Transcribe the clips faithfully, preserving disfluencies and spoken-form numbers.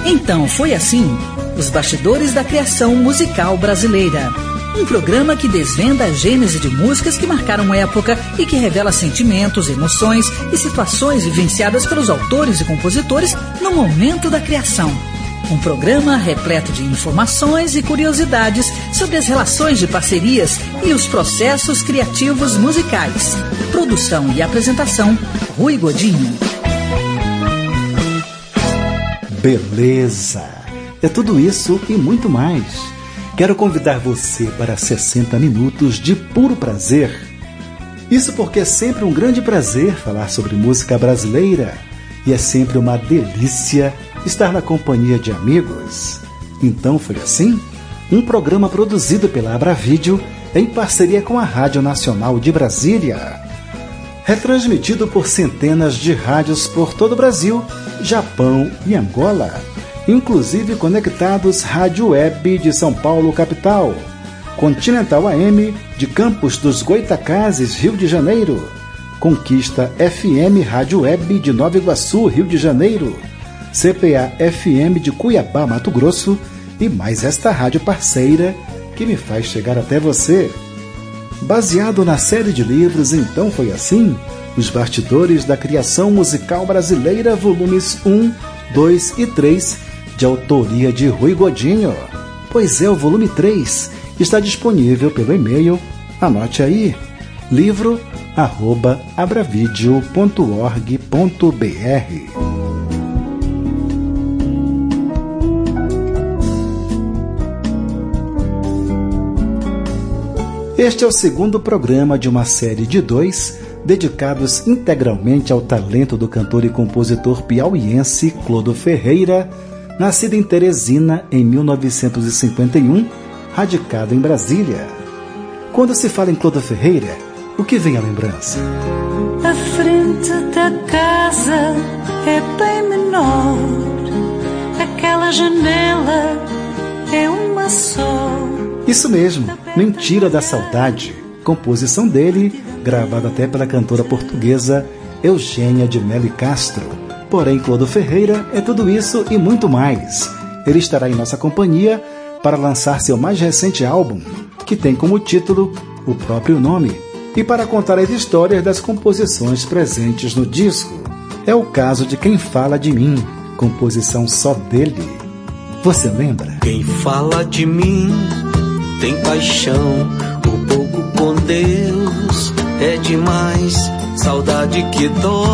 Então foi assim, os bastidores da criação musical brasileira. Um programa que desvenda a gênese de músicas que marcaram época e que revela sentimentos, emoções e situações vivenciadas pelos autores e compositores no momento da criação. Um programa repleto de informações e curiosidades sobre as relações de parcerias e os processos criativos musicais. Produção e apresentação, Rui Godinho. Beleza! É tudo isso e muito mais. Quero convidar você para sessenta minutos de puro prazer. Isso porque é sempre um grande prazer falar sobre música brasileira e é sempre uma delícia estar na companhia de amigos. Então foi assim? Um programa produzido pela Abravídeo em parceria com a Rádio Nacional de Brasília. Retransmitido por centenas de rádios por todo o Brasil, Japão e Angola. Inclusive conectados Rádio Web de São Paulo, capital, Continental A M de Campos dos Goitacazes, Rio de Janeiro, Conquista F M Rádio Web de Nova Iguaçu, Rio de Janeiro, C P A F M de Cuiabá, Mato Grosso e mais esta rádio parceira que me faz chegar até você. Baseado na série de livros Então Foi Assim, Os Bastidores da Criação Musical Brasileira, volumes um, dois e três, de autoria de Rui Godinho. Pois é, o volume três está disponível pelo e-mail, anote aí, livro arroba abravideo ponto org ponto br. Este é o segundo programa de uma série de dois dedicados integralmente ao talento do cantor e compositor piauiense Clodo Ferreira, nascido em Teresina em mil novecentos e cinquenta e um, radicado em Brasília. Quando se fala em Clodo Ferreira, o que vem à lembrança? A frente da casa é bem menor, aquela janela é uma só. Isso mesmo, Mentira da Saudade, composição dele, gravada até pela cantora portuguesa Eugênia de Melo Castro. Porém, Clodo Ferreira é tudo isso e muito mais. Ele estará em nossa companhia para lançar seu mais recente álbum, que tem como título o próprio nome, e para contar as histórias das composições presentes no disco. É o caso de Quem Fala de Mim, composição só dele. Você lembra? Quem fala de mim tem paixão, o pouco com Deus é demais, saudade que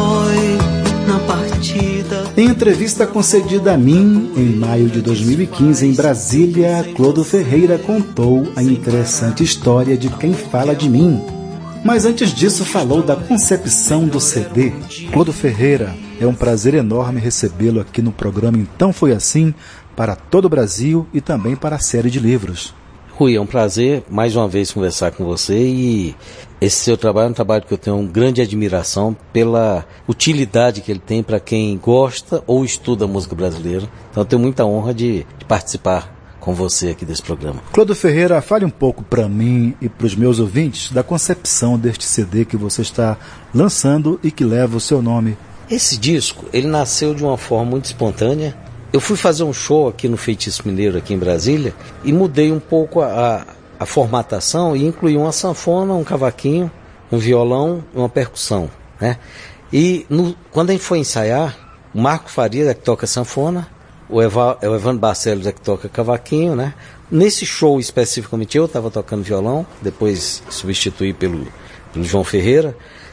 dói na partida. Em entrevista concedida a mim, em maio de dois mil e quinze, em Brasília, Clodo Ferreira contou a interessante história de Quem Fala de Mim. Mas antes disso falou da concepção do C D. Clodo Ferreira, é um prazer enorme recebê-lo aqui no programa Então Foi Assim, para todo o Brasil e também para a série de livros. Rui, é um prazer mais uma vez conversar com você, e esse seu trabalho é um trabalho que eu tenho uma grande admiração pela utilidade que ele tem para quem gosta ou estuda música brasileira. Então eu tenho muita honra de, de participar com você aqui desse programa. Clodo Ferreira, fale um pouco para mim e para os meus ouvintes da concepção deste C D que você está lançando e que leva o seu nome. Esse disco, ele nasceu de uma forma muito espontânea. Eu fui fazer um show aqui no Feitiço Mineiro, aqui em Brasília, e mudei um pouco a, a formatação e incluí uma sanfona, um cavaquinho, um violão e uma percussão, né? E no, quando a gente foi ensaiar, o Marco Faria, que toca sanfona, o, Eva, o Evandro Barcelos, que toca cavaquinho, né? Nesse show especificamente eu estava tocando violão, depois substituí pelo, pelo João Ferreira,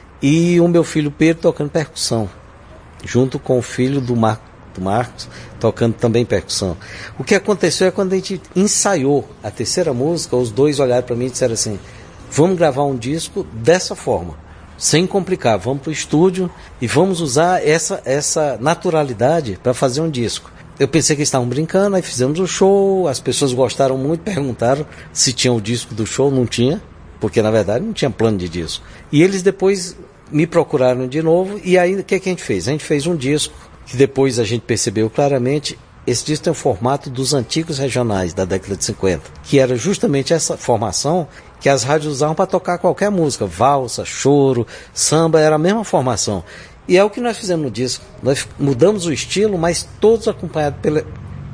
e o meu filho Pedro tocando percussão, junto com o filho do Marco do Marcos, tocando também percussão. O que aconteceu é quando a gente ensaiou a terceira música, os dois olharam para mim e disseram assim: vamos gravar um disco dessa forma, sem complicar, vamos para o estúdio e vamos usar essa, essa naturalidade para fazer um disco. Eu pensei que eles estavam brincando, aí fizemos o show, as pessoas gostaram muito, perguntaram se tinha o disco do show, não tinha, porque na verdade não tinha plano de disco. E eles depois me procuraram de novo, e aí o que, que a gente fez? A gente fez um disco que depois a gente percebeu claramente. Esse disco tem o formato dos antigos regionais da década de cinquenta, que era justamente essa formação que as rádios usavam para tocar qualquer música, valsa, choro, samba, era a mesma formação. E é o que nós fizemos no disco. Nós mudamos o estilo, mas todos acompanhados pela,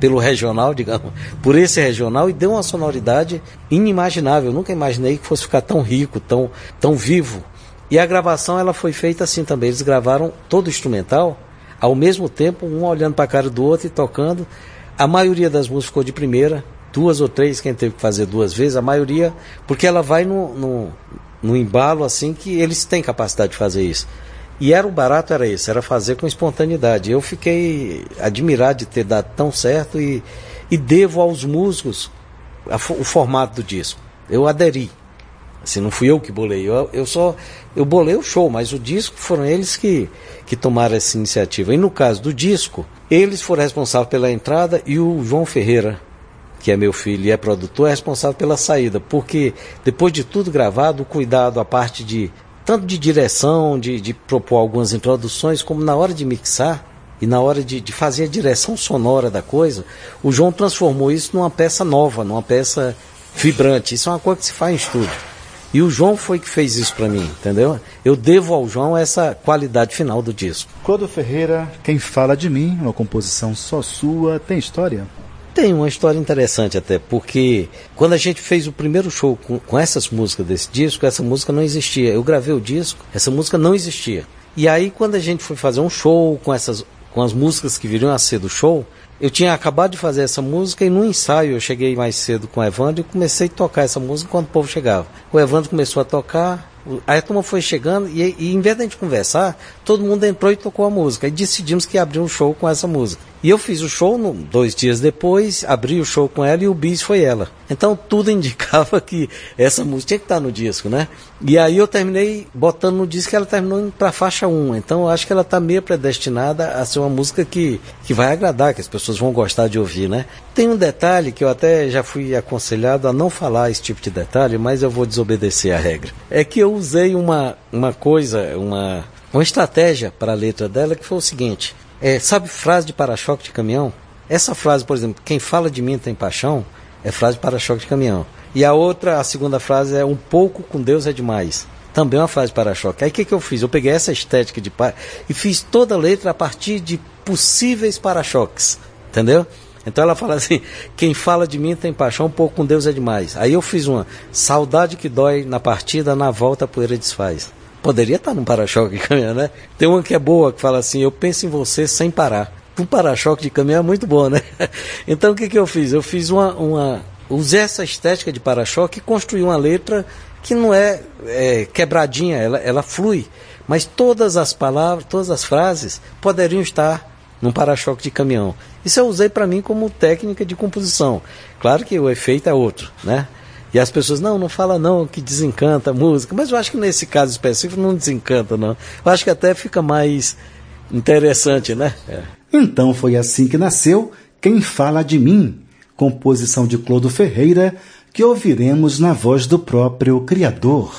pelo regional, digamos, por esse regional, e deu uma sonoridade inimaginável. Eu nunca imaginei que fosse ficar tão rico, tão, tão vivo. E a gravação ela foi feita assim também. Eles gravaram todo o instrumental, ao mesmo tempo, um olhando para a cara do outro e tocando. A maioria das músicas ficou de primeira, duas ou três, quem teve que fazer duas vezes, a maioria, porque ela vai no, no, no embalo assim que eles têm capacidade de fazer isso. E era o barato, era esse, era fazer com espontaneidade. Eu fiquei admirado de ter dado tão certo e, e devo aos músicos a, o formato do disco. Eu aderi. Assim, não fui eu que bolei, eu, eu só eu bolei o show, mas o disco foram eles que, que tomaram essa iniciativa. E no caso do disco, eles foram responsáveis pela entrada e o João Ferreira, que é meu filho e é produtor, é responsável pela saída, porque depois de tudo gravado, o cuidado, a parte de tanto de direção, de, de propor algumas introduções, como na hora de mixar e na hora de, de fazer a direção sonora da coisa, o João transformou isso numa peça nova, numa peça vibrante. Isso é uma coisa que se faz em estúdio. E o João foi que fez isso para mim, entendeu? Eu devo ao João essa qualidade final do disco. Clodo Ferreira, Quem Fala de Mim, uma composição só sua, tem história? Tem uma história interessante até, porque quando a gente fez o primeiro show com, com essas músicas desse disco, essa música não existia. Eu gravei o disco, essa música não existia. E aí quando a gente foi fazer um show com, essas, com as músicas que viriam a ser do show, eu tinha acabado de fazer essa música e no ensaio eu cheguei mais cedo com o Evandro e comecei a tocar essa música quando o povo chegava. O Evandro começou a tocar, aí a turma foi chegando e, e em vez de a gente conversar, todo mundo entrou e tocou a música. E decidimos que ia abrir um show com essa música. E eu fiz o show no, dois dias depois, abri o show com ela e o bis foi ela. Então tudo indicava que essa música tinha que estar no disco, né? E aí eu terminei botando no disco e ela terminou indo para a faixa um. Então eu acho que ela está meio predestinada a ser uma música que, que vai agradar, que as pessoas vão gostar de ouvir, né? Tem um detalhe que eu até já fui aconselhado a não falar esse tipo de detalhe, mas eu vou desobedecer a regra. É que eu usei uma, uma coisa, uma, uma estratégia para a letra dela que foi o seguinte... É, sabe frase de para-choque de caminhão? Essa frase, por exemplo, quem fala de mim tem paixão, é frase de para-choque de caminhão. E a outra, a segunda frase é um pouco com Deus é demais. Também é uma frase de para-choque. Aí o que, que eu fiz? Eu peguei essa estética de para e fiz toda a letra a partir de possíveis para-choques. Entendeu? Então ela fala assim, quem fala de mim tem paixão, um pouco com Deus é demais. Aí eu fiz uma, saudade que dói na partida, na volta a poeira desfaz. Poderia estar num para-choque de caminhão, né? Tem uma que é boa, que fala assim, eu penso em você sem parar. Um para-choque de caminhão é muito bom, né? Então o que, que eu fiz? Eu fiz uma, uma... Usei essa estética de para-choque e construí uma letra que não é, é quebradinha, ela, ela flui. Mas todas as palavras, todas as frases poderiam estar num para-choque de caminhão. Isso eu usei para mim como técnica de composição. Claro que o efeito é outro, né? E as pessoas, não, não fala não, que desencanta a música. Mas eu acho que nesse caso específico não desencanta, não. Eu acho que até fica mais interessante, né? É. Então foi assim que nasceu Quem Fala de Mim, composição de Clodo Ferreira, que ouviremos na voz do próprio criador.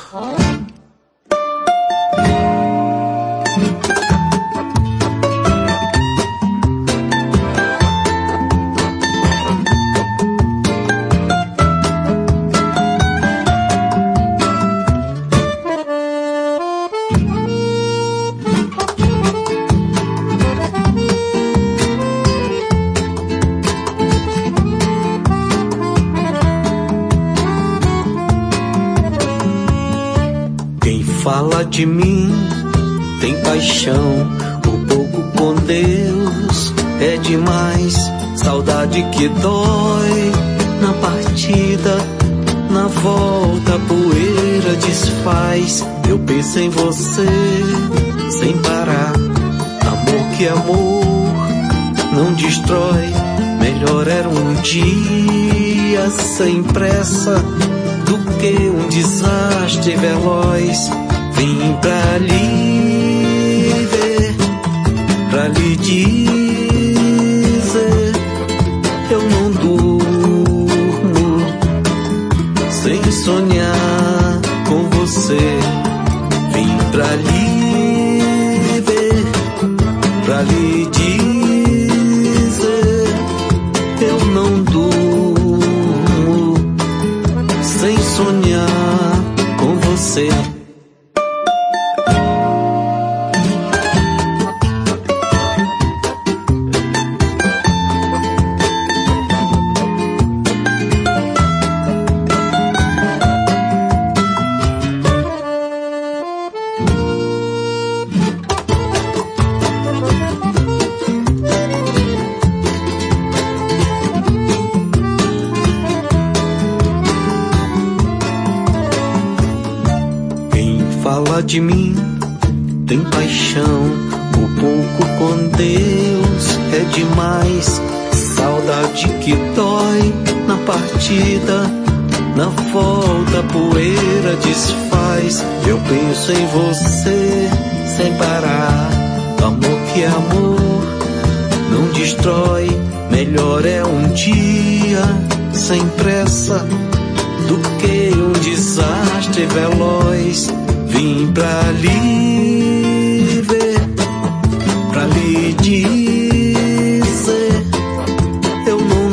Fala de mim, tem paixão, o pouco com Deus é demais. Saudade que dói na partida, na volta a poeira desfaz. Eu penso em você sem parar. Amor que amor não destrói. Melhor era um dia sem pressa do que um desastre veloz. Vim pra lhe ver, pra lhe dizer, eu não durmo sem sonhar com você. Vim pra lhe ver, pra lhe dizer, eu não durmo sem sonhar com você. fala de mim tem paixão, o pouco com Deus é demais. Saudade que dói na partida, na volta a poeira desfaz. Eu penso em você sem parar. Amor que amor não destrói. Melhor é um dia sem pressa do que um desastre veloz. Vim pra lhe ver, pra lhe dizer, eu não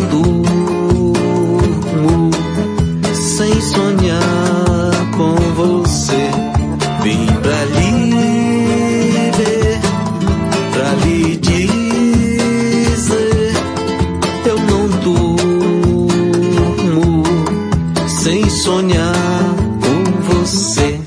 durmo sem sonhar com você. Vim pra lhe ver, pra lhe dizer, eu não durmo sem sonhar com você.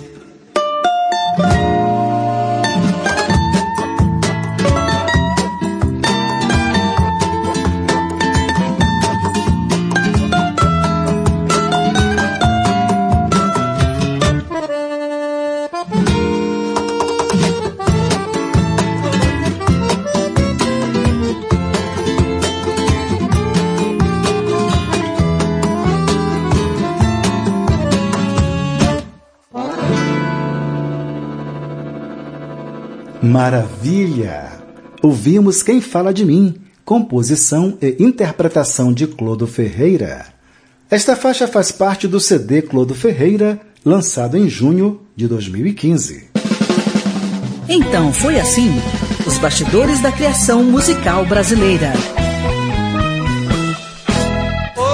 Maravilha! Ouvimos Quem Fala de Mim, composição e interpretação de Clodo Ferreira. Esta faixa faz parte do C D Clodo Ferreira, lançado em junho de dois mil e quinze. Então foi assim, os bastidores da criação musical brasileira. Oh,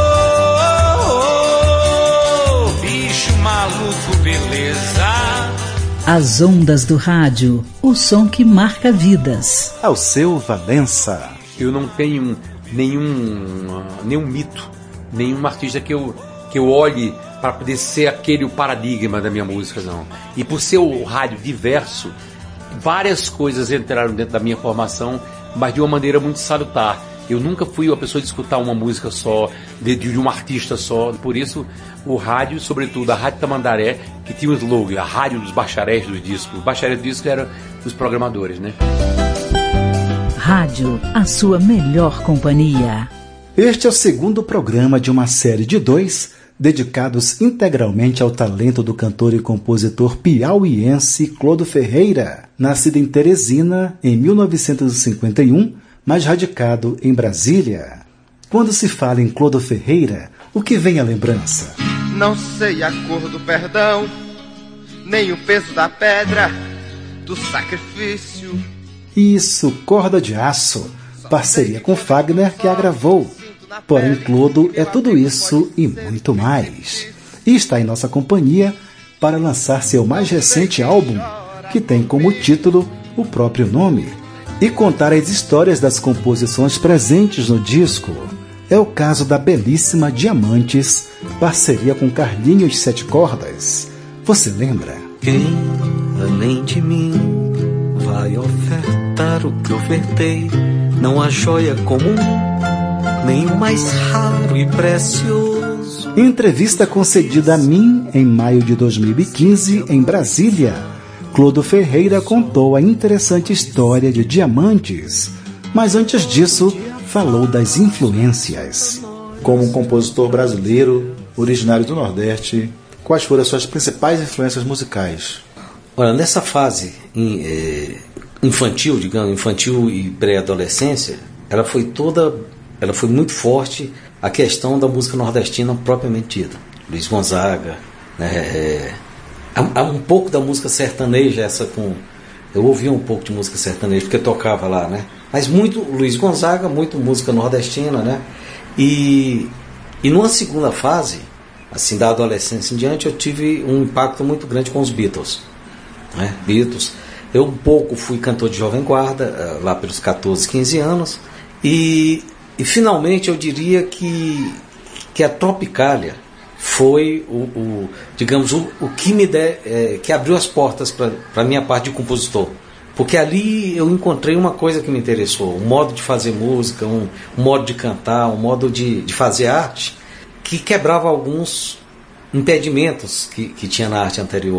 oh, oh, bicho maluco, beleza. As ondas do rádio, o som que marca vidas. Alceu Valença. Eu não tenho nenhum, nenhum mito, nenhum artista que eu, que eu olhe para poder ser aquele o paradigma da minha música, não. E por ser o rádio diverso, várias coisas entraram dentro da minha formação, mas de uma maneira muito salutar. Eu nunca fui uma pessoa de escutar uma música só, de, de um artista só. Por isso, o rádio, sobretudo a Rádio Tamandaré, que tinha o slogan, a rádio dos bacharéis dos discos. Os bacharéis dos discos eram os programadores, né? Rádio, a sua melhor companhia. Este é o segundo programa de uma série de dois, dedicados integralmente ao talento do cantor e compositor piauiense Clodo Ferreira, nascido em Teresina em mil novecentos e cinquenta e um, mas radicado em Brasília. Quando se fala em Clodo Ferreira, o que vem à lembrança? Não sei a cor do perdão, nem o peso da pedra, do sacrifício. Isso, Corda de Aço, parceria com Fagner que a gravou. Porém, Clodo é tudo isso e muito mais. E está em nossa companhia para lançar seu mais recente álbum, que tem como título o próprio nome, e contar as histórias das composições presentes no disco. É o caso da belíssima Diamantes, parceria com Carlinhos Sete Cordas. Você lembra? Quem, além de mim, vai ofertar o que ofertei? Não há joia comum, nem o mais raro e precioso. Em entrevista concedida a mim em maio de dois mil e quinze, em Brasília, Clodo Ferreira contou a interessante história de Diamantes, mas antes disso, falou das influências. Como um compositor brasileiro, originário do Nordeste, quais foram as suas principais influências musicais? Olha, nessa fase infantil, digamos, infantil e pré-adolescência, ela foi toda, ela foi muito forte a questão da música nordestina propriamente dita. Luiz Gonzaga, né, é, há um pouco da música sertaneja, essa com... Eu ouvia um pouco de música sertaneja, porque tocava lá, né? Mas muito Luiz Gonzaga, muito música nordestina, né? E, e numa segunda fase, assim, da adolescência em diante, eu tive um impacto muito grande com os Beatles, né? Beatles. Eu um pouco fui cantor de Jovem Guarda, lá pelos catorze, quinze anos, e, e finalmente eu diria que, que a Tropicália foi o, o digamos, o, o que me der, é, que abriu as portas para a minha parte de compositor. Porque ali eu encontrei uma coisa que me interessou, um modo de fazer música, um, um modo de cantar, um modo de, de fazer arte, que quebrava alguns impedimentos que, que tinha na arte anterior.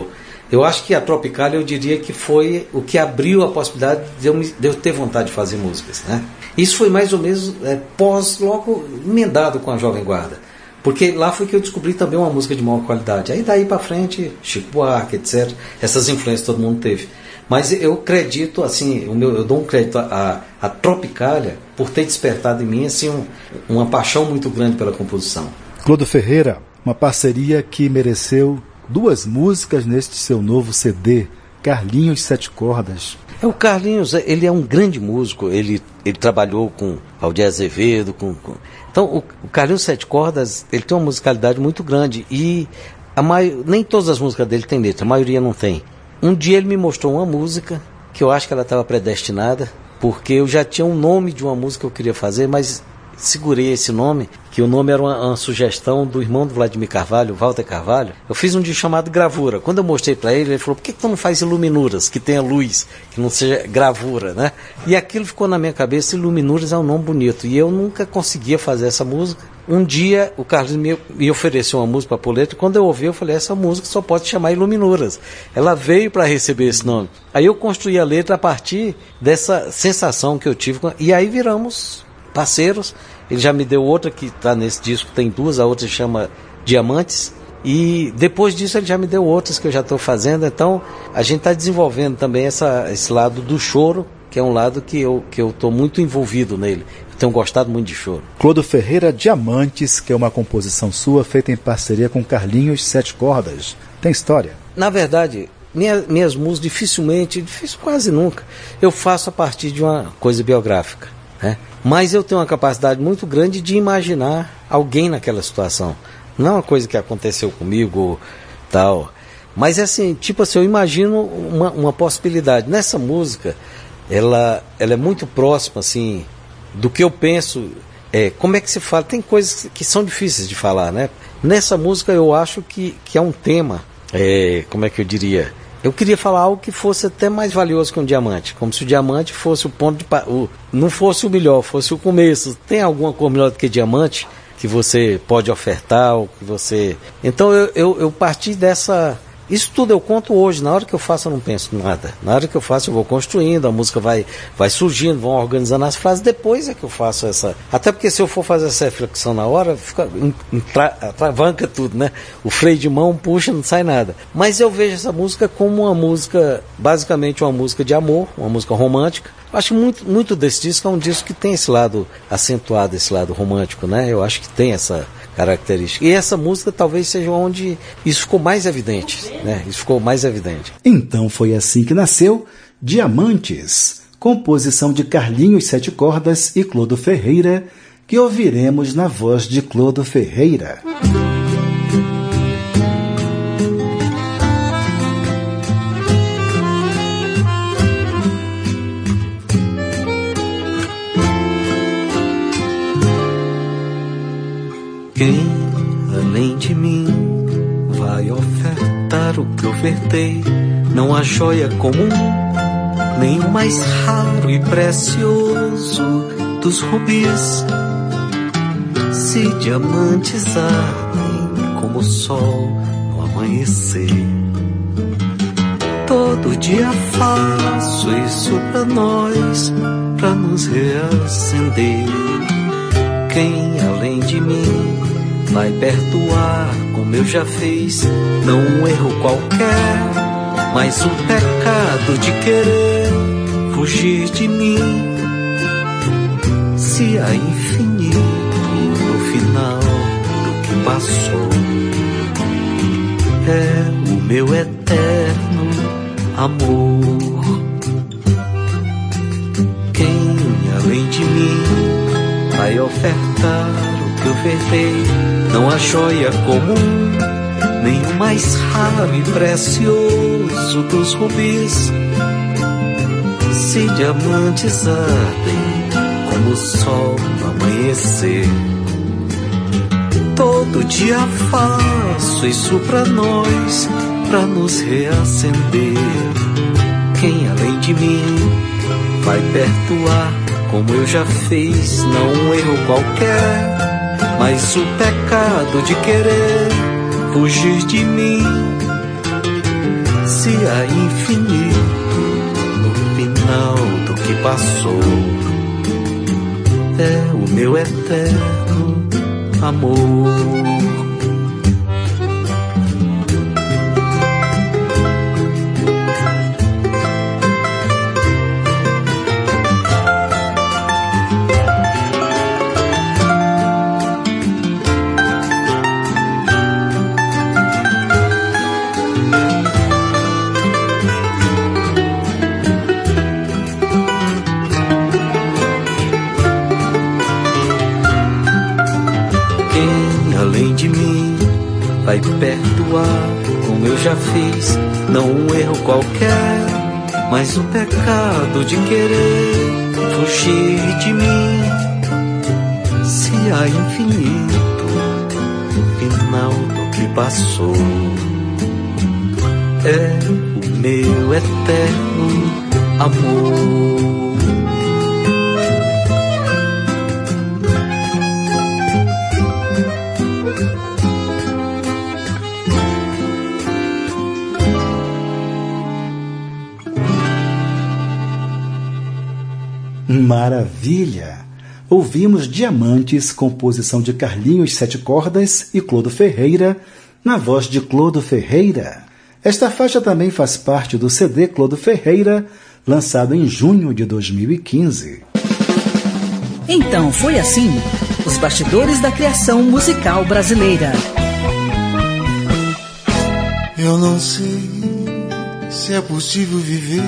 Eu acho que a Tropicália, eu diria que foi o que abriu a possibilidade de eu, me, de eu ter vontade de fazer músicas, né? Isso foi mais ou menos é, pós, logo emendado com a Jovem Guarda. Porque lá foi que eu descobri também uma música de maior qualidade. Aí daí para frente, Chico Buarque, etcétera. Essas influências todo mundo teve. Mas eu acredito, assim, o meu, eu dou um crédito à, à Tropicália por ter despertado em mim assim, um, uma paixão muito grande pela composição. Clodo Ferreira, uma parceria que mereceu duas músicas neste seu novo C D, Carlinhos Sete Cordas. É, o Carlinhos, ele é um grande músico, ele, ele trabalhou com Aldir Azevedo, com, com... então o, o Carlinhos Sete Cordas, ele tem uma musicalidade muito grande e a mai... nem todas as músicas dele tem letra, a maioria não tem. Um dia ele me mostrou uma música que eu acho que ela estava predestinada, porque eu já tinha um nome de uma música que eu queria fazer, mas segurei esse nome, que o nome era uma, uma sugestão do irmão do Vladimir Carvalho, Walter Carvalho. Eu fiz um dia chamado Gravura. Quando eu mostrei para ele, ele falou, por que, que tu não faz Iluminuras, que tenha luz, que não seja gravura, né? E aquilo ficou na minha cabeça, Iluminuras é um nome bonito, e eu nunca conseguia fazer essa música. Um dia o Carlos me, me ofereceu uma música para pôr letra, e quando eu ouvi, eu falei, essa música só pode chamar Iluminuras. Ela veio para receber esse nome. Aí eu construí a letra a partir dessa sensação que eu tive, e aí viramos parceiros. Ele já me deu outra que está nesse disco, tem duas, a outra se chama Diamantes, e depois disso ele já me deu outras que eu já estou fazendo. Então a gente está desenvolvendo também essa, esse lado do choro, que é um lado que eu que eu estou muito envolvido nele. Eu tenho gostado muito de choro. Clodo Ferreira, Diamantes, que é uma composição sua feita em parceria com Carlinhos Sete Cordas. Tem história? Na verdade, minha, minhas músicas dificilmente, difícil quase nunca, eu faço a partir de uma coisa biográfica, né? Mas eu tenho uma capacidade muito grande de imaginar alguém naquela situação. Não é uma coisa que aconteceu comigo, tal. Mas é assim, tipo assim, eu imagino uma, uma possibilidade. Nessa música, ela, ela é muito próxima, assim, do que eu penso. É, como é que se fala? Tem coisas que são difíceis de falar, né? Nessa música eu acho que, que é um tema, é, como é que eu diria? Eu queria falar algo que fosse até mais valioso que um diamante, como se o diamante fosse o ponto de... O, não fosse o melhor, fosse o começo. Tem alguma coisa melhor do que diamante que você pode ofertar, ou que você... Então eu, eu, eu parti dessa... Isso tudo eu conto hoje. Na hora que eu faço eu não penso em nada. Na hora que eu faço eu vou construindo, a música vai, vai surgindo, vão organizando as frases. Depois é que eu faço essa... Até porque se eu for fazer essa reflexão na hora, fica, atravanca tudo, né? O freio de mão puxa, não sai nada. Mas eu vejo essa música como uma música, basicamente uma música de amor, uma música romântica. Eu acho muito, muito desse disco é um disco que tem esse lado acentuado, esse lado romântico, né? Eu acho que tem essa característica. E essa música talvez seja onde isso ficou mais evidente, né? Isso ficou mais evidente. Então foi assim que nasceu Diamantes, composição de Carlinhos Sete Cordas e Clodo Ferreira, que ouviremos na voz de Clodo Ferreira. Quem, além de mim, vai ofertar o que ofertei? Não há joia comum, nem o mais raro e precioso dos rubis. Se diamantes ardem como o sol no amanhecer, todo dia faço isso pra nós, pra nos reacender. Quem, além de mim, vai perdoar como eu já fiz? Não um erro qualquer, mas o pecado de querer fugir de mim. Se há infinito no final do que passou, é o meu eterno amor. Quem, além de mim, vai ofertar o que ofertei? Não há joia comum, nem o mais raro e precioso dos rubis. Se diamantes ardem como o sol no amanhecer, todo dia faço isso pra nós, pra nos reacender. Quem, além de mim, vai perdoar como eu já fiz? Não um erro qualquer, mas o pecado de querer fugir de mim. se há infinito no final do que passou. É o meu eterno amor. Vai perdoar como eu já fiz, não um erro qualquer, mas um pecado de querer fugir de mim. Se há infinito no final do que passou, é o meu eterno amor. Maravilha! Ouvimos Diamantes, composição de Carlinhos Sete Cordas e Clodo Ferreira, na voz de Clodo Ferreira. Esta faixa também faz parte do C D Clodo Ferreira, lançado em junho de dois mil e quinze. Então foi assim, os bastidores da criação musical brasileira. Eu não sei se é possível viver.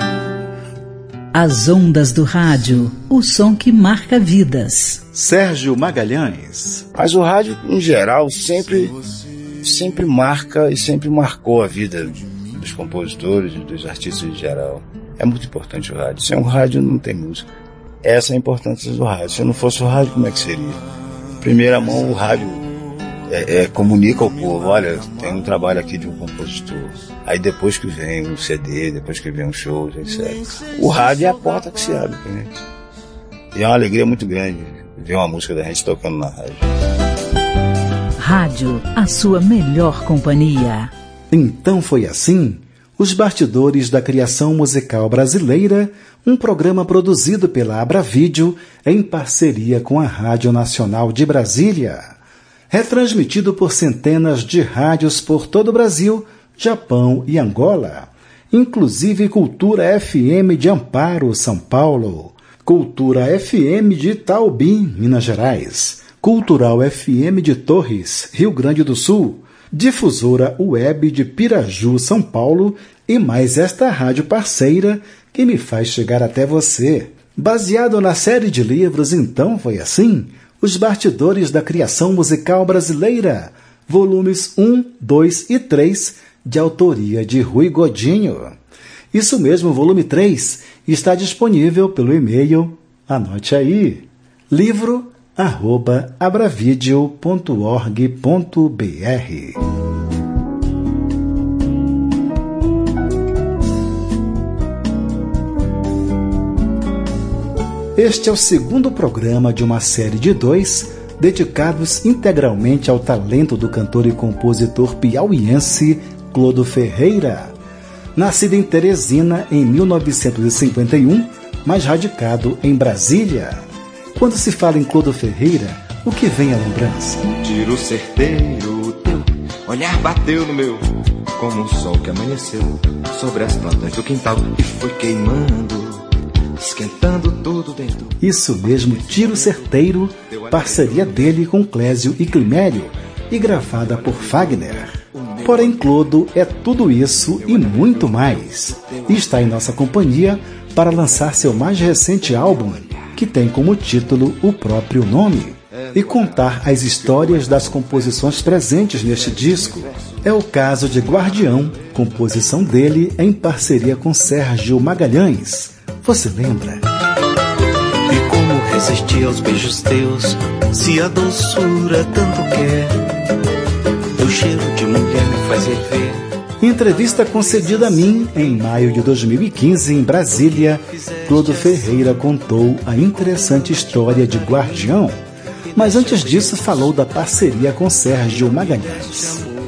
As ondas do rádio, o som que marca vidas. Sérgio Magalhães. Mas o rádio, em geral, sempre, sempre marca e sempre marcou a vida dos compositores e dos artistas em geral. É muito importante o rádio. Sem um rádio não tem música. Essa é a importância do rádio. Se não fosse o rádio, como é que seria? Primeira mão, o rádio é, é, comunica ao povo. Olha, tem um trabalho aqui de um compositor. Aí depois que vem um C D, depois que vem um show, etcétera. O rádio é a porta que se abre pra gente. E é uma alegria muito grande ver uma música da gente tocando na rádio. Rádio, a sua melhor companhia. Então foi assim, os bastidores da criação musical brasileira, um programa produzido pela Abravídeo em parceria com a Rádio Nacional de Brasília. Retransmitido por centenas de rádios por todo o Brasil, Japão e Angola, inclusive Cultura F M de Amparo, São Paulo, Cultura F M de Itaobim, Minas Gerais, Cultural F M de Torres, Rio Grande do Sul, Difusora Web de Piraju, São Paulo e mais esta rádio parceira que me faz chegar até você. Baseado na série de livros Então Foi Assim, Os Bastidores da Criação Musical Brasileira, volumes um, dois e três, de autoria de Rui Godinho. Isso mesmo, volume três está disponível pelo e-mail, anote aí, livro arroba abravideo ponto org ponto br. Este é o segundo programa de uma série de dois dedicados integralmente ao talento do cantor e compositor piauiense Clodo Ferreira, nascido em Teresina em mil novecentos e cinquenta e um, mas radicado em Brasília. Quando se fala em Clodo Ferreira, o que vem à lembrança? Tiro certeiro, teu olhar bateu no meu, como um sol que amanheceu sobre as plantas do quintal e foi queimando, esquentando tudo dentro. Isso mesmo, Tiro Certeiro, parceria dele com Clésio e Climério e gravada por Fagner. Porém, Clodo é tudo isso e muito mais. E está em nossa companhia para lançar seu mais recente álbum, que tem como título o próprio nome, e contar as histórias das composições presentes neste disco. É o caso de Guardião, composição dele em parceria com Sérgio Magalhães. Você lembra? E como resistir aos beijos teus, se a doçura tanto quer? O cheiro de mulher me faz rever. Entrevista concedida a mim em maio de dois mil e quinze em Brasília, Clodo Ferreira contou a interessante história de Guardião, mas antes disso falou da parceria com Sérgio Magalhães.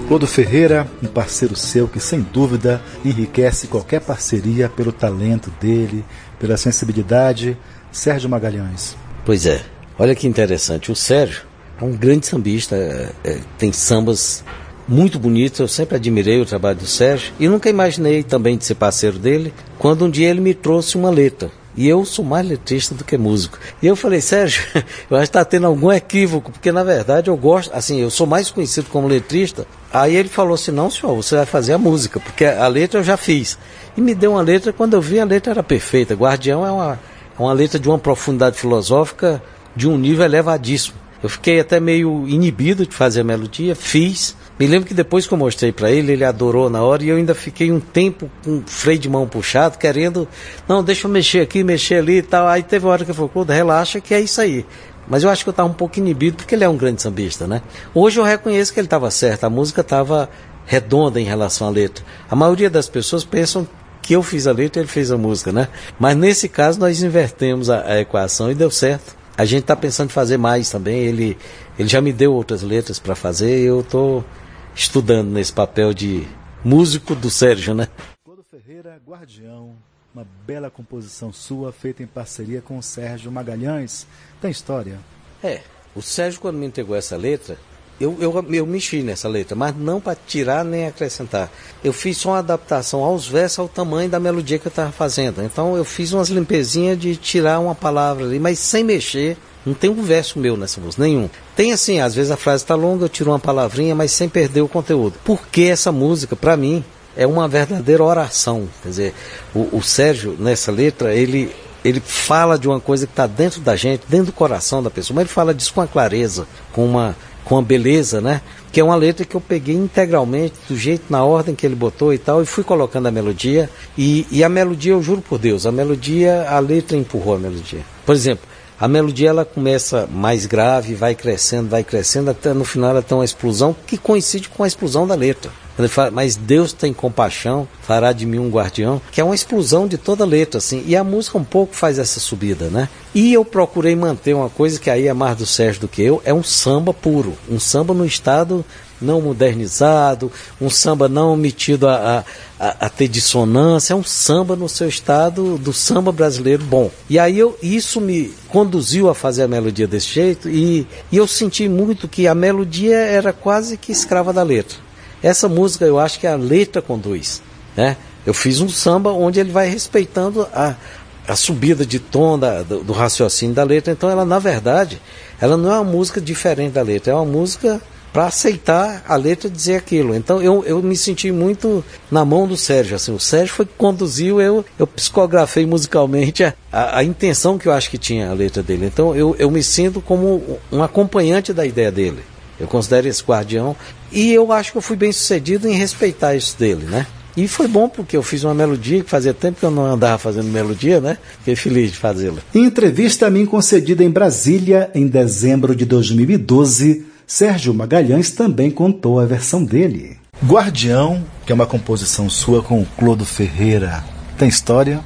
Clodo Ferreira, um parceiro seu que sem dúvida enriquece qualquer parceria pelo talento dele, pela sensibilidade. Sérgio Magalhães. Pois é, olha que interessante, o Sérgio é um grande sambista, é, é, tem sambas muito bonitos, eu sempre admirei o trabalho do Sérgio e nunca imaginei também de ser parceiro dele, quando um dia ele me trouxe uma letra. E eu sou mais letrista do que músico. E eu falei, Sérgio, eu acho que está tendo algum equívoco, porque na verdade eu gosto, assim, eu sou mais conhecido como letrista. Aí ele falou assim, não senhor, você vai fazer a música, porque a letra eu já fiz. E me deu uma letra, quando eu vi a letra era perfeita. Guardião é uma, é uma letra de uma profundidade filosófica de um nível elevadíssimo. Eu fiquei até meio inibido de fazer a melodia, fiz. Me lembro que depois que eu mostrei para ele, ele adorou na hora e eu ainda fiquei um tempo com o freio de mão puxado, querendo, não, deixa eu mexer aqui, mexer ali e tal. Aí teve uma hora que ele falou, Clodo, relaxa que é isso aí. Mas eu acho que eu estava um pouco inibido porque ele é um grande sambista, né? Hoje eu reconheço que ele estava certo, a música estava redonda em relação à letra. A maioria das pessoas pensam que eu fiz a letra e ele fez a música, né? Mas nesse caso nós invertemos a, a equação e deu certo. A gente está pensando em fazer mais também, ele, ele já me deu outras letras para fazer e eu estou estudando nesse papel de músico do Sérgio, né? Clodo Ferreira, Guardião, uma bela composição sua, feita em parceria com o Sérgio Magalhães. Tem história? É, o Sérgio quando me entregou essa letra, eu, eu, eu mexi nessa letra, mas não para tirar nem acrescentar. Eu fiz só uma adaptação aos versos, ao tamanho da melodia que eu estava fazendo. Então eu fiz umas limpezinhas de tirar uma palavra ali, mas sem mexer. Não tem um verso meu nessa música, nenhum. Tem assim, às vezes a frase está longa, eu tiro uma palavrinha, mas sem perder o conteúdo. Porque essa música, para mim, é uma verdadeira oração. Quer dizer, o, o Sérgio, nessa letra, ele, ele fala de uma coisa que está dentro da gente, dentro do coração da pessoa, mas ele fala disso com uma clareza, com uma, com uma beleza, né? Que é uma letra que eu peguei integralmente, do jeito, na ordem que ele botou e tal, e fui colocando a melodia. E, e a melodia, eu juro por Deus, a melodia, a letra empurrou a melodia. Por exemplo, a melodia ela começa mais grave, vai crescendo, vai crescendo, até no final ela tem uma explosão que coincide com a explosão da letra. Ele fala, mas Deus tem compaixão, fará de mim um guardião, que é uma explosão de toda a letra, assim. E a música um pouco faz essa subida, né? E eu procurei manter uma coisa que aí é mais do Sérgio do que eu, é um samba puro, um samba no estado não modernizado, um samba não metido a, a, a ter dissonância, é um samba no seu estado do samba brasileiro bom. E aí eu, isso me conduziu a fazer a melodia desse jeito e, e eu senti muito que a melodia era quase que escrava da letra. Essa música eu acho que a letra conduz, né? Eu fiz um samba onde ele vai respeitando a, a subida de tom da, do, do raciocínio da letra, então ela na verdade, ela não é uma música diferente da letra, é uma música para aceitar a letra e dizer aquilo. Então eu, eu me senti muito na mão do Sérgio, assim, o Sérgio foi que conduziu, eu, eu psicografei musicalmente a, a, a intenção que eu acho que tinha a letra dele. Então eu, eu me sinto como um acompanhante da ideia dele, eu considero esse guardião, e eu acho que eu fui bem sucedido em respeitar isso dele, né? E foi bom porque eu fiz uma melodia que fazia tempo que eu não andava fazendo melodia, né? Fiquei feliz de fazê-la. Em entrevista a mim concedida em Brasília em dezembro de dois mil e doze, Sérgio Magalhães também contou a versão dele. Guardião, que é uma composição sua com o Clodo Ferreira, tem história?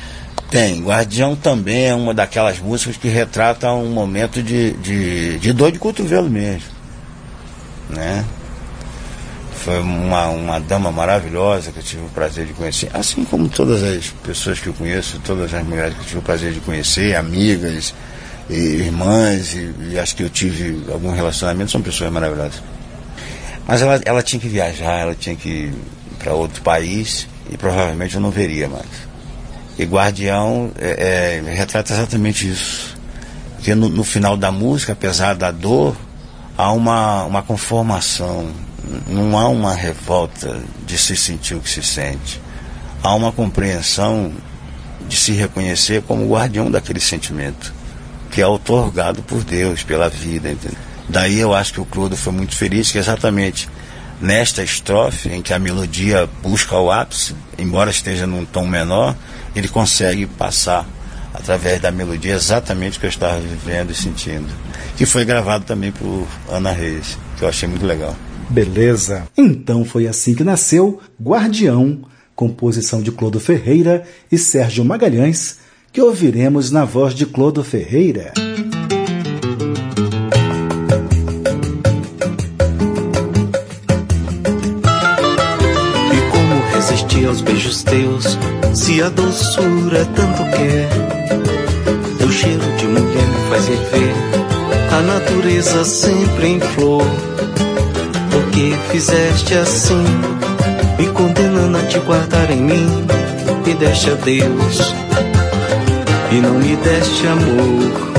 Tem. Guardião também é uma daquelas músicas que retrata um momento de, de, de dor de cotovelo mesmo, né? Foi uma, uma dama maravilhosa que eu tive o prazer de conhecer, assim como todas as pessoas que eu conheço, todas as mulheres que eu tive o prazer de conhecer, amigas, e irmãs, e, e acho que eu tive algum relacionamento, são pessoas maravilhosas. Mas ela, ela tinha que viajar, ela tinha que ir para outro país, e provavelmente eu não veria mais. E Guardião é, é, retrata exatamente isso. Porque no, no final da música, apesar da dor, há uma, uma conformação, não há uma revolta de se sentir o que se sente. Há uma compreensão de se reconhecer como guardião daquele sentimento, que é outorgado por Deus, pela vida, entendeu? Daí eu acho que o Clodo foi muito feliz, que exatamente nesta estrofe, em que a melodia busca o ápice, embora esteja num tom menor, ele consegue passar através da melodia exatamente o que eu estava vivendo e sentindo. Que foi gravado também por Ana Reis, que eu achei muito legal. Beleza. Então foi assim que nasceu Guardião, composição de Clodo Ferreira e Sérgio Magalhães, que ouviremos na voz de Clodo Ferreira. se a doçura tanto quer. Teu cheiro de mulher me faz rever a natureza sempre em flor. Porque fizeste assim, me condenando a te guardar em mim. Me deste a Deus e não me deste amor.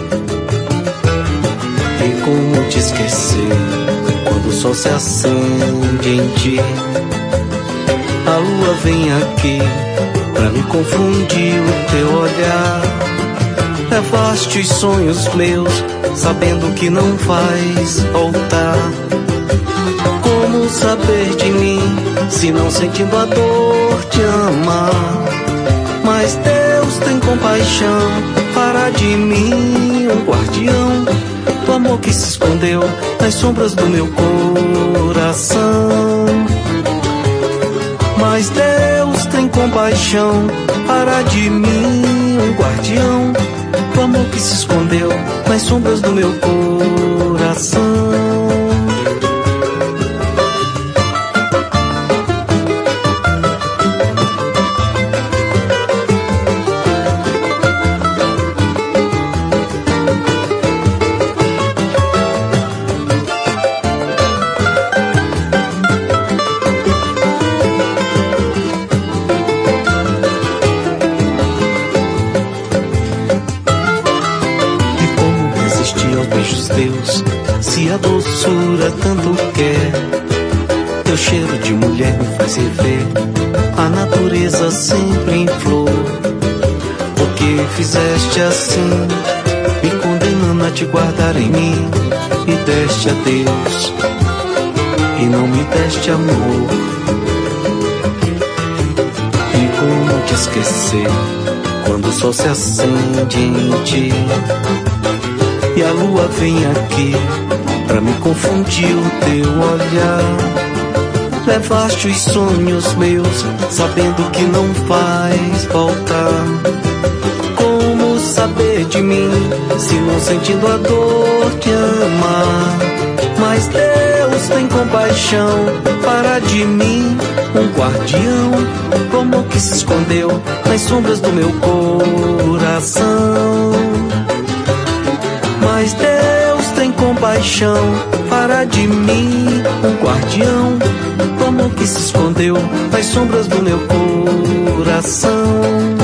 Tem como te esquecer quando o sol se acende em ti. A lua vem aqui pra me confundir o teu olhar. Levaste os sonhos meus, sabendo que não vais voltar. Como saber de mim, se não sentindo a dor de amar? Mas Deus tem compaixão, fará de mim um guardião do amor que se escondeu nas sombras do meu coração. Mas Deus tem compaixão, fará de mim um guardião do amor que se escondeu nas sombras do meu coração. Se a doçura tanto quer, teu cheiro de mulher me faz rever a natureza sempre em flor. Porque fizeste assim, me condenando a te guardar em mim. Me deste a Deus e não me deste amor. Tem como te esquecer quando o sol se acende em ti. E a lua vem aqui pra me confundir o teu olhar. Levaste os sonhos meus, sabendo que não vais voltar. Como saber de mim, se não sentindo a dor de amar? Mas Deus tem compaixão, fará de mim um guardião do amor que se escondeu nas sombras do meu coração. Mas Deus tem compaixão, fará de mim um guardião do amor que se escondeu nas sombras do meu coração.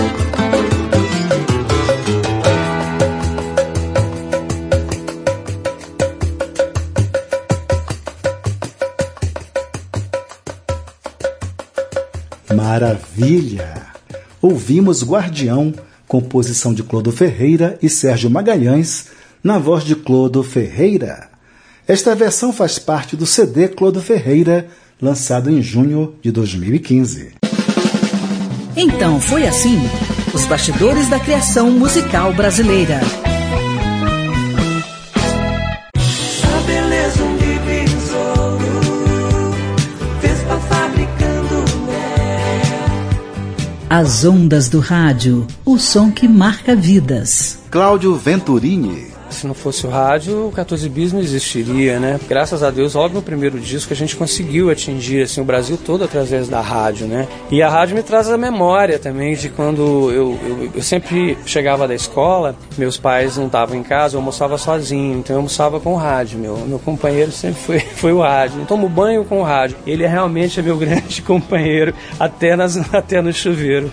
Maravilha! Ouvimos Guardião, composição de Clodo Ferreira e Sérgio Magalhães, na voz de Clodo Ferreira. Esta versão faz parte do C D Clodo Ferreira, lançado em junho de dois mil e quinze. Então foi assim, os bastidores da criação musical brasileira. A beleza um divisor, Vespa fabricando é. As ondas do rádio, o som que marca vidas. Cláudio Venturini. Se não fosse o rádio, o quatorze bis não existiria, né? Graças a Deus, logo no primeiro disco a gente conseguiu atingir assim, o Brasil todo através da rádio, né? E a rádio me traz a memória também de quando eu, eu, eu sempre chegava da escola, meus pais não estavam em casa, eu almoçava sozinho, então eu almoçava com o rádio. Meu, meu companheiro sempre foi, foi o rádio. Eu tomo banho com o rádio. Ele é realmente meu grande companheiro, até, nas, até no chuveiro.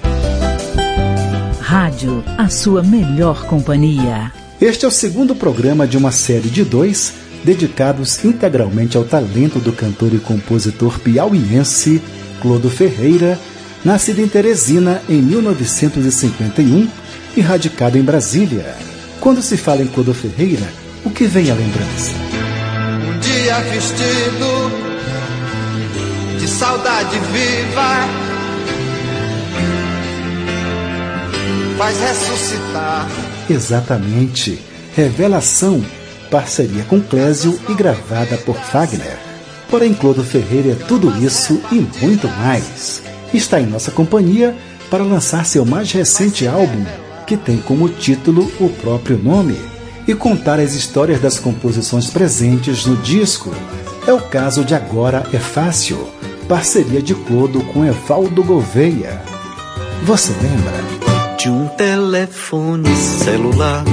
Rádio, a sua melhor companhia. Este é o segundo programa de uma série de dois dedicados integralmente ao talento do cantor e compositor piauiense Clodo Ferreira, nascido em Teresina em mil novecentos e cinquenta e um e radicado em Brasília. Quando se fala em Clodo Ferreira, o que vem à lembrança? Um dia vestido de saudade viva, faz ressuscitar. Exatamente, Revelação, parceria com Clésio e gravada por Fagner. Porém, Clodo Ferreira é tudo isso e muito mais. Está em nossa companhia para lançar seu mais recente álbum, que tem como título o próprio nome, e contar as histórias das composições presentes no disco. É o caso de Agora é Fácil, parceria de Clodo com Evaldo Gouveia. Você lembra? De um telefone celular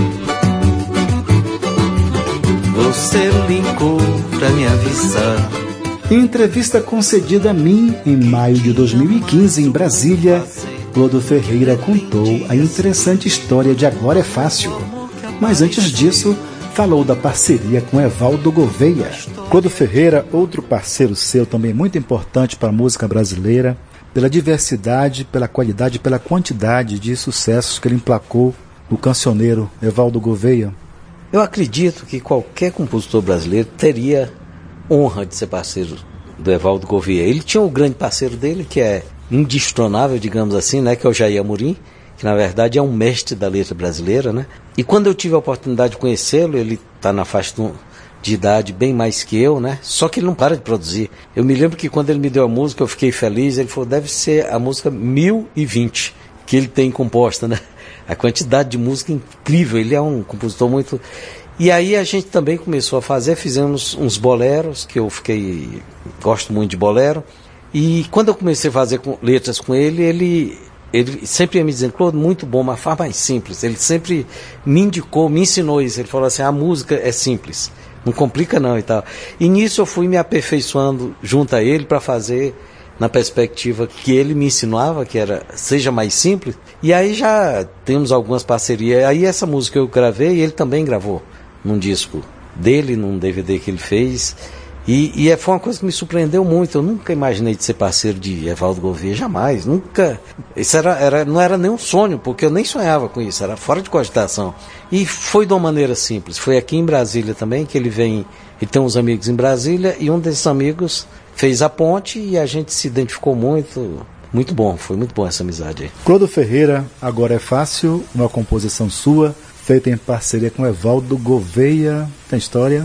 você ligou pra me avisar. Em entrevista concedida a mim em maio de dois mil e quinze em Brasília, Clodo Ferreira contou a interessante história de Agora é Fácil. Mas antes disso, falou da parceria com Evaldo Gouveia. Clodo Ferreira, outro parceiro seu também muito importante para a música brasileira, pela diversidade, pela qualidade e pela quantidade de sucessos que ele emplacou no cancioneiro Evaldo Gouveia. Eu acredito que qualquer compositor brasileiro teria honra de ser parceiro do Evaldo Gouveia. Ele tinha o grande parceiro dele, que é indestronável, digamos assim, né, que é o Jair Amorim, que na verdade é um mestre da letra brasileira, né? E quando eu tive a oportunidade de conhecê-lo, ele está na faixa de idade bem mais que eu, né? Só que ele não para de produzir. Eu me lembro que quando ele me deu a música, eu fiquei feliz. Ele falou, deve ser a música mil e vinte que ele tem composta, né? A quantidade de música incrível, ele é um compositor muito... E aí a gente também começou a fazer, fizemos uns boleros, que eu fiquei... gosto muito de bolero. E quando eu comecei a fazer com, letras com ele, ele, ele sempre ia me dizendo, Clodo, muito bom, mas faz mais simples. Ele sempre me indicou, me ensinou isso. Ele falou assim, a música é simples, não complica não e tal. E nisso eu fui me aperfeiçoando junto a ele para fazer... na perspectiva que ele me ensinava, que era seja mais simples, e aí já temos algumas parcerias. Aí essa música eu gravei, ele também gravou num disco dele, num D V D que ele fez, e, e foi uma coisa que me surpreendeu muito. Eu nunca imaginei de ser parceiro de Evaldo Gouveia, jamais, nunca. Isso era, era, não era nem um sonho, porque eu nem sonhava com isso, era fora de cogitação. E foi de uma maneira simples, foi aqui em Brasília também, que ele vem, ele tem uns amigos em Brasília, e um desses amigos fez a ponte e a gente se identificou muito, muito bom, foi muito bom essa amizade aí. Clodo Ferreira, Agora é Fácil, uma composição sua, feita em parceria com Evaldo Gouveia. Tem história?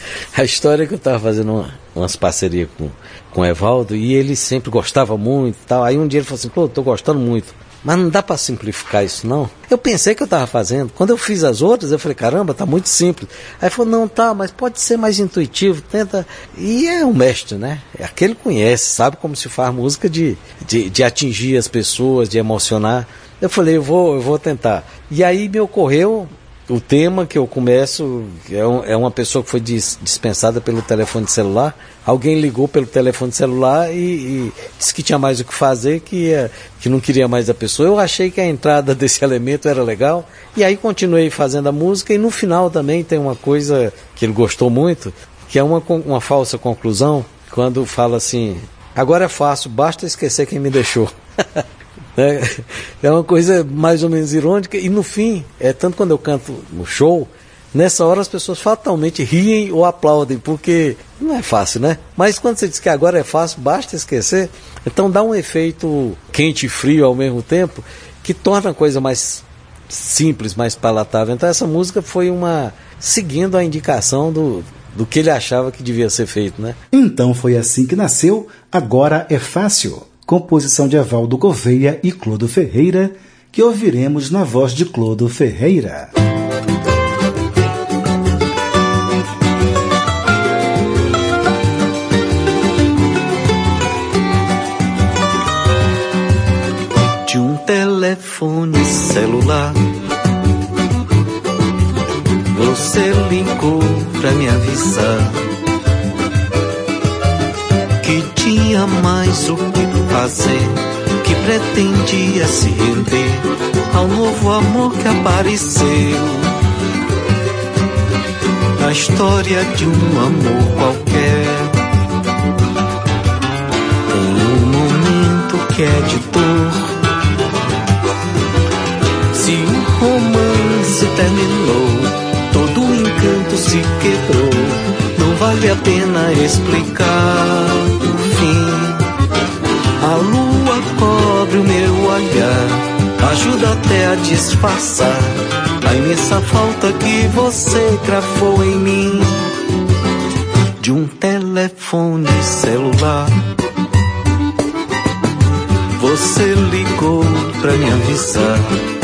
A história é que eu estava fazendo uma, umas parcerias com, com o Evaldo e ele sempre gostava muito e tal. Aí um dia ele falou assim, Clodo, estou gostando muito, mas não dá para simplificar isso não. Eu pensei que eu estava fazendo. Quando eu fiz as outras, eu falei, caramba, tá muito simples. Aí ele falou, não, tá, mas pode ser mais intuitivo, tenta... E é um mestre, né? É aquele que conhece, sabe como se faz música de, de, de atingir as pessoas, de emocionar. Eu falei, eu vou, eu vou tentar. E aí me ocorreu o tema que eu começo, é, um, é uma pessoa que foi dis, dispensada pelo telefone celular. Alguém ligou pelo telefone celular e, e disse que tinha mais o que fazer, que, ia, que não queria mais a pessoa. Eu achei que a entrada desse elemento era legal, e aí continuei fazendo a música, e no final também tem uma coisa que ele gostou muito, que é uma, uma falsa conclusão, quando fala assim, agora é fácil, basta esquecer quem me deixou. É uma coisa mais ou menos irônica, e no fim, é tanto quando eu canto no show, nessa hora as pessoas fatalmente riem ou aplaudem, porque não é fácil, né? Mas quando você diz que agora é fácil, basta esquecer, então dá um efeito quente e frio ao mesmo tempo, que torna a coisa mais simples, mais palatável. Então essa música foi uma... seguindo a indicação do, do que ele achava que devia ser feito, né? Então foi assim que nasceu Agora é Fácil, composição de Evaldo Gouveia e Clodo Ferreira, que ouviremos na voz de Clodo Ferreira. De um telefone celular você ligou pra me avisar que tinha mais o que fazer, que pretendia se render ao novo amor que apareceu. A história de um amor qualquer tem um momento que é de dor. Se o romance terminou, todo o encanto se quebrou, não vale a pena explicar o fim. A lua cobre o meu olhar, ajuda até a disfarçar a imensa falta que você gravou em mim. De um telefone celular você ligou pra me avisar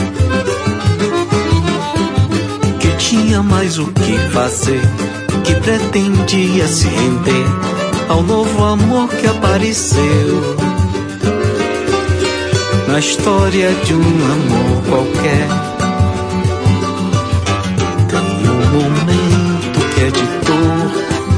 que tinha mais o que fazer, que pretendia se render ao novo amor que apareceu. Na na história de um amor qualquer. Tem um momento que é de dor.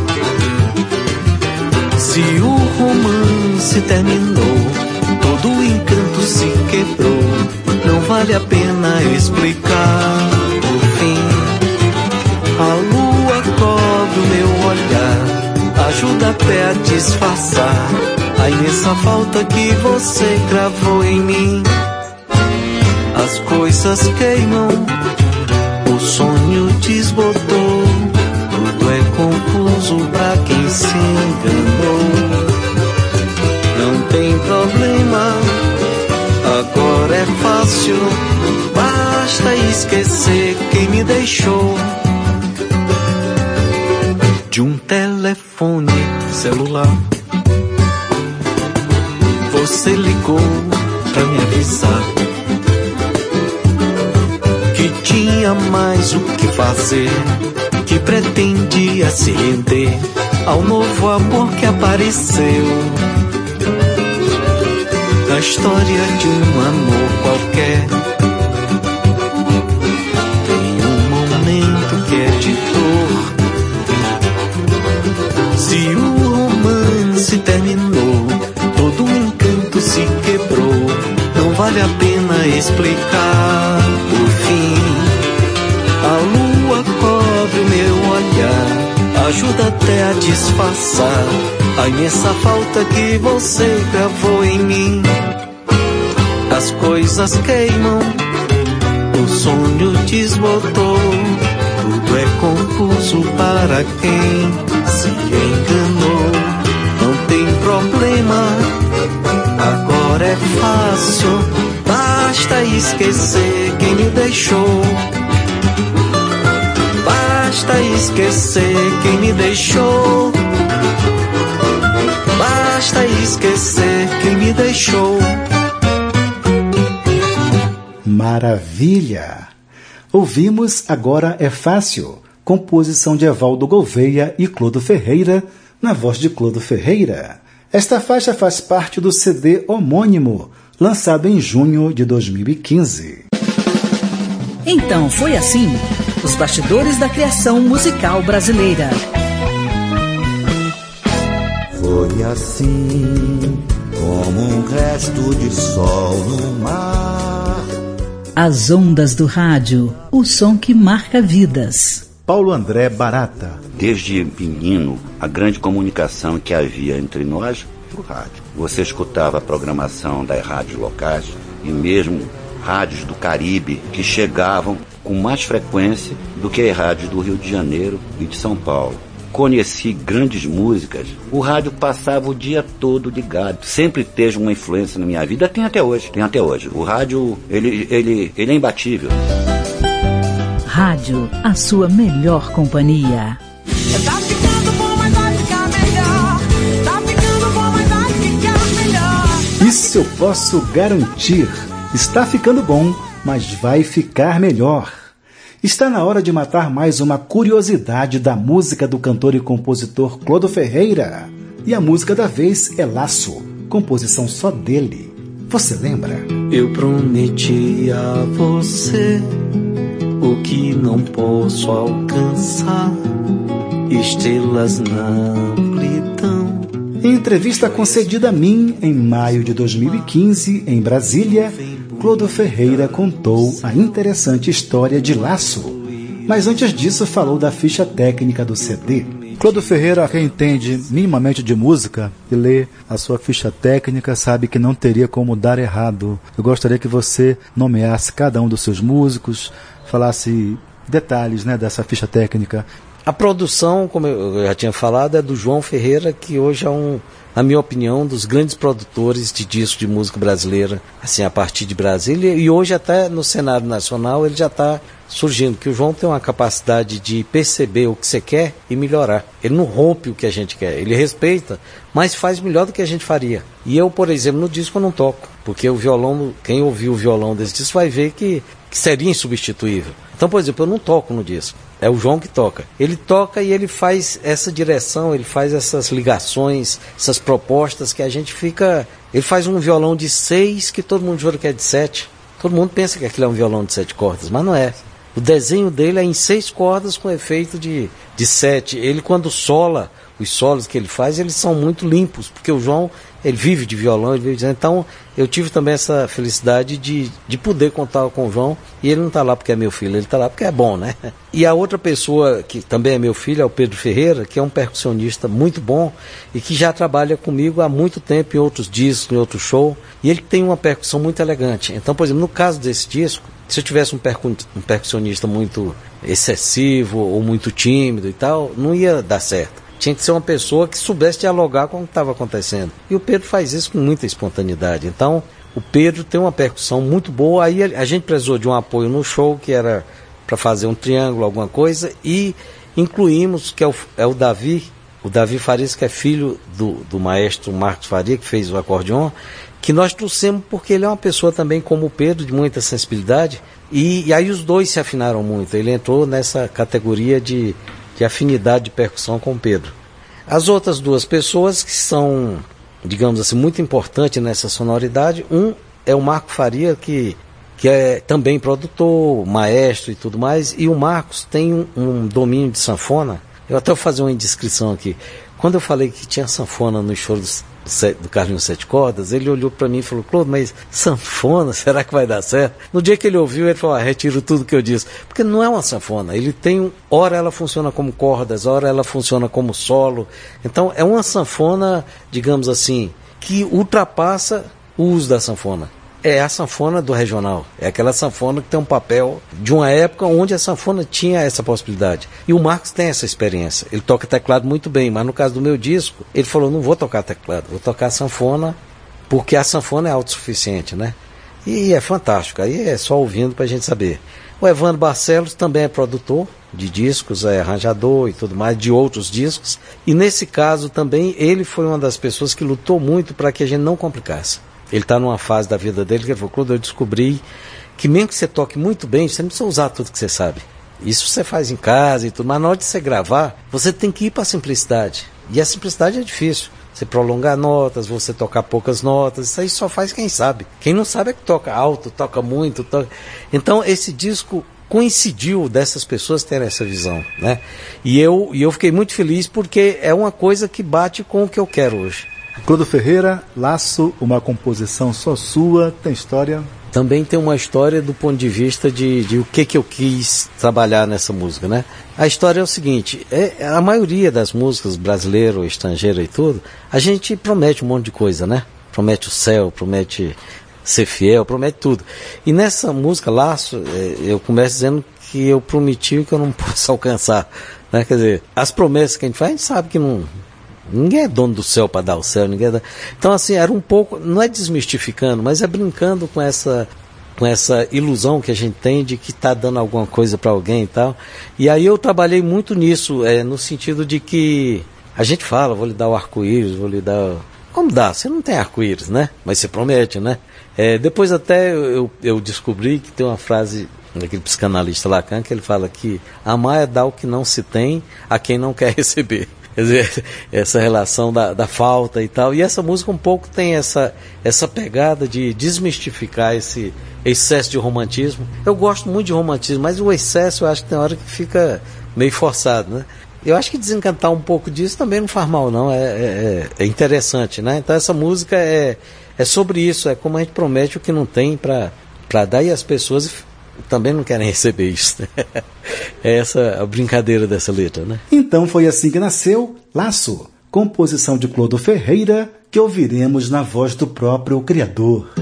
Se o romance terminou, todo o encanto se quebrou, não vale a pena explicar o fim. A lua cobre o meu olhar, ajuda até a disfarçar a imensa falta que você gravou em mim. As coisas queimam, o sonho desbotou, tudo é confuso pra quem se enganou. Não tem problema, agora é fácil, basta esquecer quem me deixou. De um telefone celular, você ligou pra me avisar que tinha mais o que fazer, que pretendia se render ao novo amor que apareceu. Na história de um amor qualquer, tem um momento que é de dor. Se o romance terminou, todo o encanto se quebrou, não vale a pena explicar o fim. A lua cobre o meu olhar, ajuda até a disfarçar a imensa falta que você gravou em mim. As coisas queimam, o sonho desbotou, tudo é confuso para quem se enganou. Não tem problema, agora é fácil, basta esquecer quem me deixou. Basta esquecer quem me deixou. Basta esquecer quem me deixou. Maravilha! Ouvimos Agora é Fácil, composição de Evaldo Gouveia e Clodo Ferreira, na voz de Clodo Ferreira. Esta faixa faz parte do C D homônimo, lançado em junho de dois mil e quinze. Então foi assim, os bastidores da criação musical brasileira. Foi assim, como um resto de sol no mar. As ondas do rádio, o som que marca vidas. Paulo André Barata. Desde menino, a grande comunicação que havia entre nós era o rádio. Você escutava a programação das rádios locais e mesmo rádios do Caribe que chegavam com mais frequência do que as rádios do Rio de Janeiro e de São Paulo. Conheci grandes músicas, o rádio passava o dia todo ligado, sempre teve uma influência na minha vida, tem até hoje, tem até hoje. O rádio, ele, ele, ele é imbatível. Rádio, a sua melhor companhia. Tá ficando bom, mas vai ficar melhor. Tá ficando bom, mas vai ficar melhor. Isso eu posso garantir. Está ficando bom, mas vai ficar melhor. Está na hora de matar mais uma curiosidade da música do cantor e compositor Clodo Ferreira. E a música da vez é Laço, composição só dele. Você lembra? Eu prometi a você o que não posso alcançar, estrelas na amplidão. Em entrevista concedida a mim em maio de dois mil e quinze, em Brasília, Clodo Ferreira contou a interessante história de Laço. Mas antes disso falou da ficha técnica do C D. Clodo Ferreira, quem entende minimamente de música e lê a sua ficha técnica, sabe que não teria como dar errado. Eu gostaria que você nomeasse cada um dos seus músicos, falasse detalhes, né, dessa ficha técnica. A produção, como eu já tinha falado, é do João Ferreira, que hoje é um, na minha opinião, um dos grandes produtores de discos de música brasileira, assim, a partir de Brasília, e hoje até no cenário nacional ele já está surgindo, que o João tem uma capacidade de perceber o que você quer e melhorar. Ele não rompe o que a gente quer, ele respeita, mas faz melhor do que a gente faria. E eu, por exemplo, no disco eu não toco, porque o violão, quem ouviu o violão desse disco vai ver que, que seria insubstituível. Então, por exemplo, eu não toco no disco. É o João que toca. Ele toca e ele faz essa direção, ele faz essas ligações, essas propostas que a gente fica Ele faz um violão de seis que todo mundo jura que é de sete. Todo mundo pensa que aquilo é um violão de sete cordas, mas não é. O desenho dele é em seis cordas com efeito de, de sete. Ele, quando sola, os solos que ele faz, eles são muito limpos, porque o João, ele vive de violão, ele vive de... Então, eu tive também essa felicidade de, de poder contar com o João, e ele não está lá porque é meu filho, ele está lá porque é bom, né? E a outra pessoa que também é meu filho é o Pedro Ferreira, que é um percussionista muito bom, e que já trabalha comigo há muito tempo em outros discos, em outros shows, e ele tem uma percussão muito elegante. Então, por exemplo, no caso desse disco, se eu tivesse um, percu um percussionista muito excessivo ou muito tímido e tal, não ia dar certo. Tinha que ser uma pessoa que soubesse dialogar com o que estava acontecendo. E o Pedro faz isso com muita espontaneidade. Então, o Pedro tem uma percussão muito boa. Aí a gente precisou de um apoio no show, que era para fazer um triângulo, alguma coisa, e incluímos, que é o, é o Davi, o Davi Farias, que é filho do, do maestro Marcos Faria, que fez o acordeon, que nós trouxemos porque ele é uma pessoa também como o Pedro, de muita sensibilidade, e, e aí os dois se afinaram muito. Ele entrou nessa categoria de, de afinidade de percussão com o Pedro. As outras duas pessoas que são, digamos assim, muito importantes nessa sonoridade, um é o Marco Faria, que, que é também produtor, maestro e tudo mais, e o Marcos tem um, um domínio de sanfona. Eu até vou fazer uma indiscrição aqui. Quando eu falei que tinha sanfona nos shows do Carlinhos Sete Cordas, ele olhou para mim e falou: Claude, mas sanfona, será que vai dar certo? No dia que ele ouviu, ele falou: ah, retiro tudo que eu disse. Porque não é uma sanfona, ele tem, ora ela funciona como cordas, ora ela funciona como solo. Então é uma sanfona, digamos assim, que ultrapassa o uso da sanfona. É a sanfona do regional, é aquela sanfona que tem um papel de uma época onde a sanfona tinha essa possibilidade. E o Marcos tem essa experiência, ele toca teclado muito bem, mas no caso do meu disco, ele falou: não vou tocar teclado, vou tocar sanfona, porque a sanfona é autossuficiente, né? E é fantástico, aí é só ouvindo pra gente saber. O Evandro Barcelos também é produtor de discos, é arranjador e tudo mais, de outros discos, e nesse caso também ele foi uma das pessoas que lutou muito para que a gente não complicasse. Ele está numa fase da vida dele que ele falou: Claude, eu descobri que mesmo que você toque muito bem, você não precisa usar tudo que você sabe. Isso você faz em casa e tudo, mas na hora de você gravar, você tem que ir para a simplicidade. E a simplicidade é difícil. Você prolongar notas, você tocar poucas notas, isso aí só faz quem sabe. Quem não sabe é que toca alto, toca muito. Toca... Então esse disco coincidiu dessas pessoas terem essa visão, né? E eu, e eu fiquei muito feliz porque é uma coisa que bate com o que eu quero hoje. Claude Ferreira, Laço, uma composição só sua, tem história? Também tem uma história do ponto de vista de, de o que, que eu quis trabalhar nessa música, né? A história é o seguinte, é, a maioria das músicas brasileiras, estrangeiras e tudo, a gente promete um monte de coisa, né? Promete o céu, promete ser fiel, promete tudo. E nessa música, Laço, é, eu começo dizendo que eu prometi o que eu não posso alcançar, né? Quer dizer, as promessas que a gente faz, a gente sabe que não... Ninguém é dono do céu para dar o céu, ninguém é da... Então assim, era um pouco, não é desmistificando, mas é brincando com essa, com essa ilusão que a gente tem de que está dando alguma coisa para alguém e tal. E aí eu trabalhei muito nisso, é, no sentido de que a gente fala: vou lhe dar o arco-íris, vou lhe dar... Como dá? Você não tem arco-íris, né? Mas você promete, né? É, depois até eu, eu descobri que tem uma frase daquele psicanalista Lacan, que ele fala que amar é dar o que não se tem a quem não quer receber. Quer dizer, essa relação da, da falta e tal. E essa música um pouco tem essa, essa pegada de desmistificar esse excesso de romantismo. Eu gosto muito de romantismo, mas o excesso eu acho que tem hora que fica meio forçado, né? Eu acho que desencantar um pouco disso também não faz mal, não. É, é, é interessante, né? Então essa música é, é sobre isso, é como a gente promete o que não tem para para dar, e as pessoas também não querem receber isso. É essa a brincadeira dessa letra, né? Então foi assim que nasceu Laço, composição de Claude Ferreira, que ouviremos na voz do próprio criador.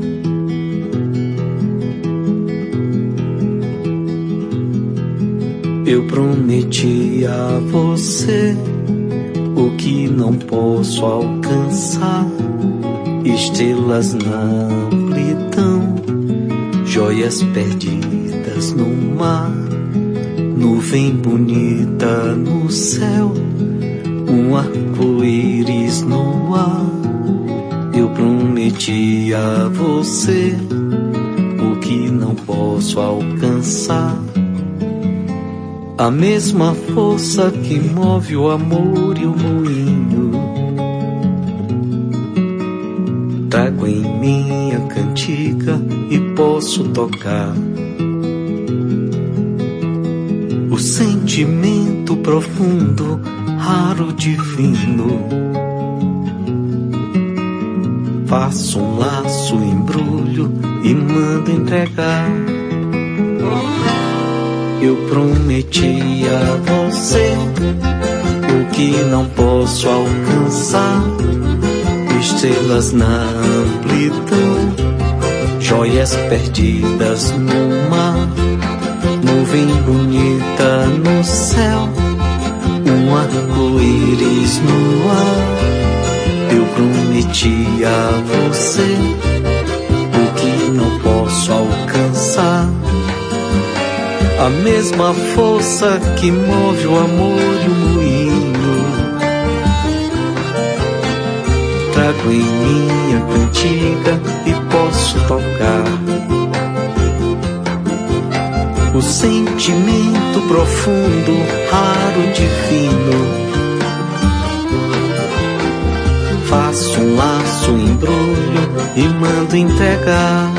Eu prometi a você o que não posso alcançar, estrelas na amplidão, joias perdidas no mar, nuvem bonita no céu, um arco-íris no ar. Eu prometi a você o que não posso alcançar, a mesma força que move o amor e o moinho, em minha cantiga e posso tocar o sentimento profundo, raro, divino. Faço um laço, embrulho e mando entregar. Eu prometi a você o que não posso alcançar. Estrelas na amplidão, joias perdidas no mar, nuvem bonita no céu, um arco-íris no ar. Eu prometi a você o que não posso alcançar. A mesma força que move o amor e o moinho, trago em minha cantiga e posso tocar o sentimento profundo, raro, divino. Faço um laço, embrulho e mando entregar.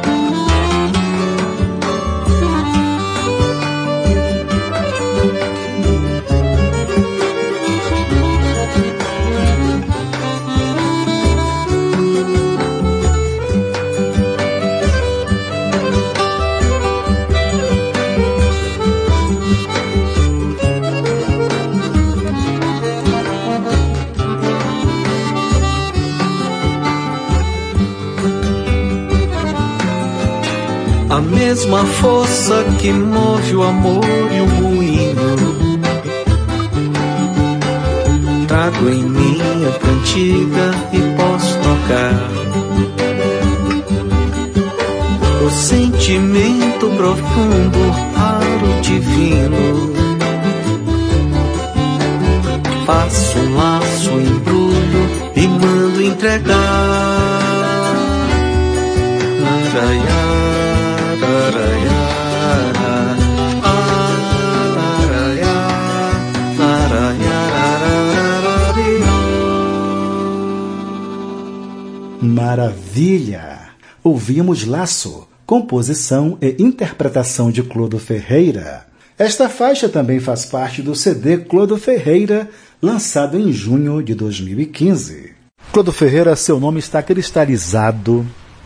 A mesma força que move o amor e o moinho, trago em minha cantiga e posso tocar o sentimento profundo, raro, divino. Faço um laço, embrulho e mando entregar. Laraiá. Maravilha! Ouvimos Laço, composição e interpretação de Clodo Ferreira. Esta faixa também faz parte do C D Clodo Ferreira, lançado em junho de dois mil e quinze. Clodo Ferreira, seu nome está cristalizado,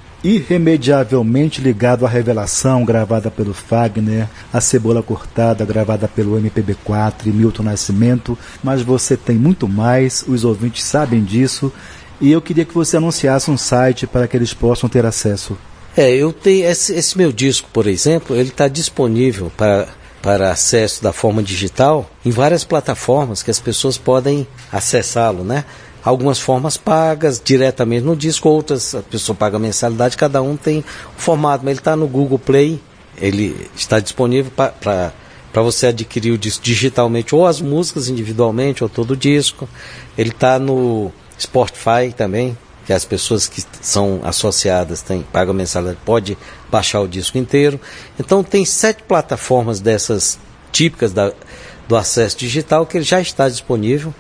irremediavelmente ligado à Revelação, gravada pelo Fagner, a Cebola Cortada, gravada pelo M P B quatro e Milton Nascimento, mas você tem muito mais, os ouvintes sabem disso, e eu queria que você anunciasse um site para que eles possam ter acesso. É, eu tenho esse, esse meu disco, por exemplo, ele está disponível para, para acesso da forma digital em várias plataformas que as pessoas podem acessá-lo, né? Algumas formas pagas diretamente no disco, outras a pessoa paga mensalidade, cada um tem um formato, mas ele está no Google Play, ele está disponível para você adquirir o disco digitalmente, ou as músicas individualmente, ou todo o disco. Ele está no Spotify também, que as pessoas que são associadas têm, pagam mensalidade, pode baixar o disco inteiro. Então tem sete plataformas dessas típicas da, do acesso digital que ele já está disponível.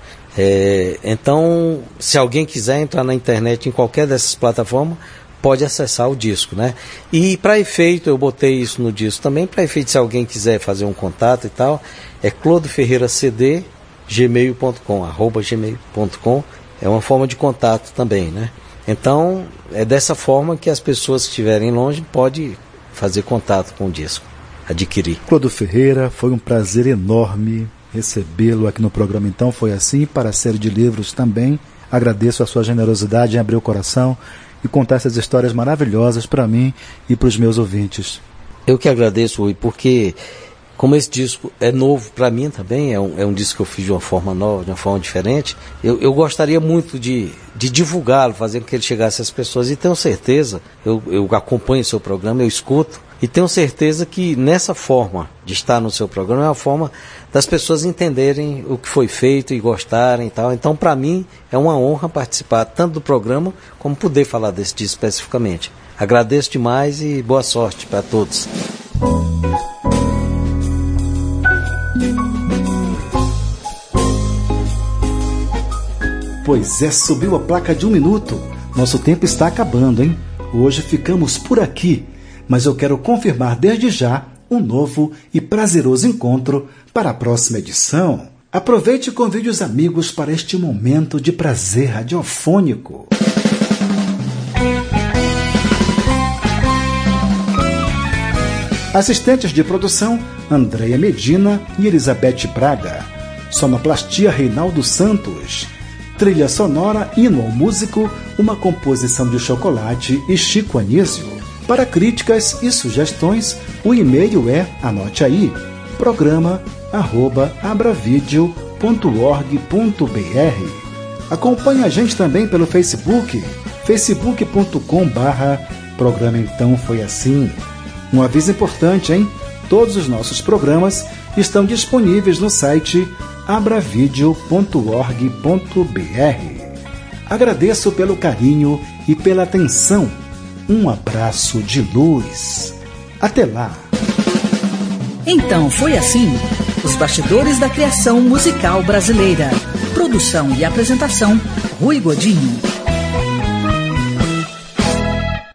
É, então, se alguém quiser entrar na internet em qualquer dessas plataformas, pode acessar o disco, né? E para efeito, eu botei isso no disco também, para efeito, se alguém quiser fazer um contato e tal, é clodo ferreira c d gmail ponto com, arroba gmail ponto com, é uma forma de contato também, né? Então, é dessa forma que as pessoas que estiverem longe podem fazer contato com o disco, adquirir. Clodo Ferreira, foi um prazer enorme recebê-lo aqui no programa. Então foi assim, para a série de livros também. Agradeço a sua generosidade em abrir o coração e contar essas histórias maravilhosas para mim e para os meus ouvintes. Eu que agradeço, Rui, porque como esse disco é novo para mim também, é um, é um disco que eu fiz de uma forma nova, de uma forma diferente, eu, eu gostaria muito de, de divulgá-lo, fazer com que ele chegasse às pessoas, e tenho certeza, eu, eu acompanho o seu programa, eu escuto, e tenho certeza que nessa forma de estar no seu programa é uma forma das pessoas entenderem o que foi feito e gostarem e tal. Então, para mim, é uma honra participar tanto do programa como poder falar desse disco especificamente. Agradeço demais e boa sorte para todos. Pois é, subiu a placa de um minuto. Nosso tempo está acabando, hein? Hoje ficamos por aqui, mas eu quero confirmar desde já um novo e prazeroso encontro para a próxima edição. Aproveite e convide os amigos para este momento de prazer radiofônico. Assistentes de produção, Andréia Medina e Elizabeth Braga. Sonoplastia, Reinaldo Santos. Trilha sonora, Hino ao Músico, uma composição de Chocolate e Chico Anísio. Para críticas e sugestões, o e-mail é, anote aí, programa arroba abravideo ponto org ponto br. Acompanhe a gente também pelo Facebook, facebook ponto com barra programa Então Foi Assim. Um aviso importante, hein? Todos os nossos programas estão disponíveis no site abravideo ponto org ponto br. Agradeço pelo carinho e pela atenção. Um abraço de luz. Até lá. Então Foi Assim, os bastidores da criação musical brasileira. Produção e apresentação, Rui Godinho.